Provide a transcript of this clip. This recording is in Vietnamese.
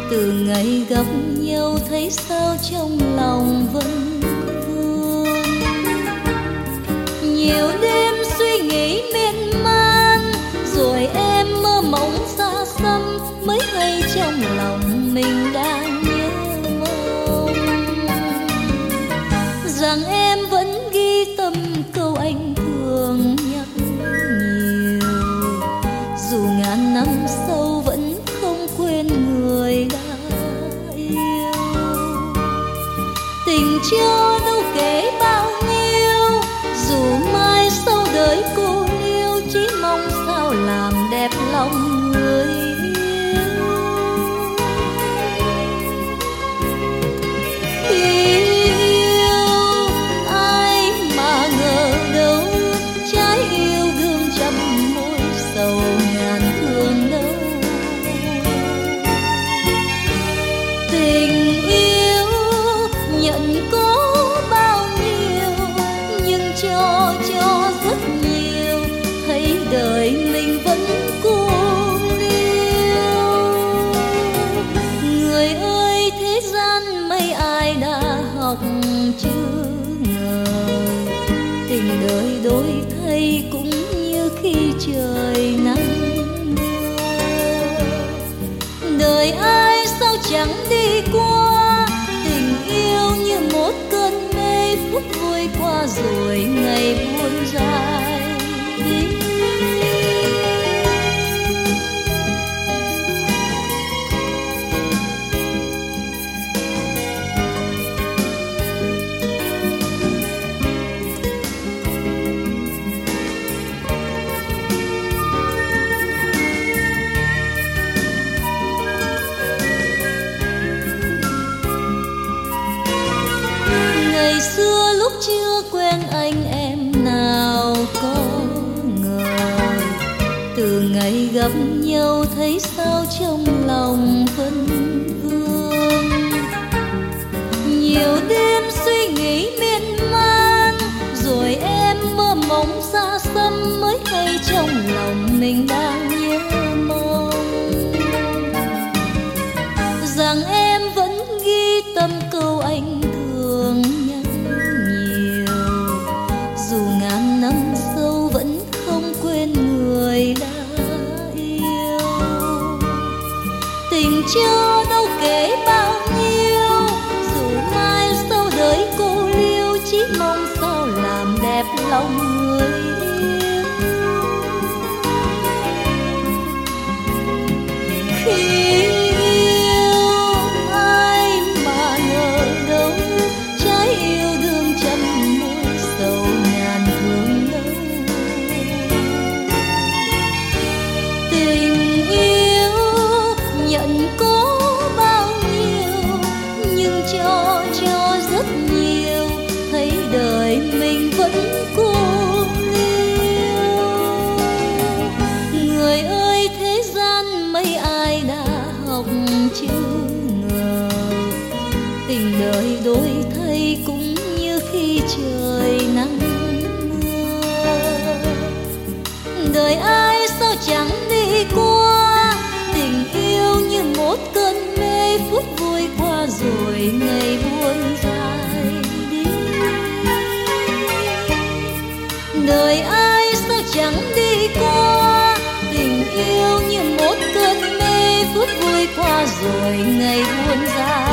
từ ngày gặp nhau thấy sao trong lòng vẫn vương. Nhiều đêm suy nghĩ miên man, rồi em mơ mộng xa xăm, mới hay trong lòng mình đang nhớ mong. Rằng em vẫn ghi tâm câu anh thường nhắc nhiều, dù ngàn năm sau vẫn không quên người đã yêu. Tình chưa đâu kể bao nhiêu, dù mai sau đời cô liêu, chỉ mong sao làm đẹp lòng người yêu. Khi yêu ai mà ngờ đâu, trái yêu đương trăm mối sầu ngàn thương đâu. Tình yêu nhận có bao nhiêu, nhưng cho rất nhiều, thấy đời mình vẫn cô liêu. Người ơi thế gian mấy ai đã học chưa ngờ, tình đời đổi thay cũng như khi trời nắng mưa. Đời ai sao chẳng đi qua, tình yêu như một cơn mê, phút vui qua rồi ngày buồn dài đi. Ngày xưa lúc chưa quen anh em nào có ngờ, từ ngày gặp nhau thấy sao trong lòng vẫn vương. Nhiều đêm suy nghĩ miên man, rồi em mơ mộng xa xăm, mới hay trong lòng mình đang nhớ mong. Rằng em vẫn ghi tâm câu anh thường nhắc nhiều, dù ngàn năm sau vẫn không quên người đã yêu. Tình chưa đâu kể bao nhiêu, dù mai sau đời cô liêu, chỉ mong sao làm đẹp lòng người yêu. Khi mình vẫn cô liêu. Người ơi thế gian mấy ai đã học chưa ngờ, tình đời đổi thay cũng như khi trời nắng mưa. Đời ai sao chẳng đi qua, tình yêu như một cơn mê, phút vui qua rồi ngày buồn dài đi. Đời ai sao chẳng đi qua, tình yêu như một cơn mê, phút vui qua rồi ngày buồn dài.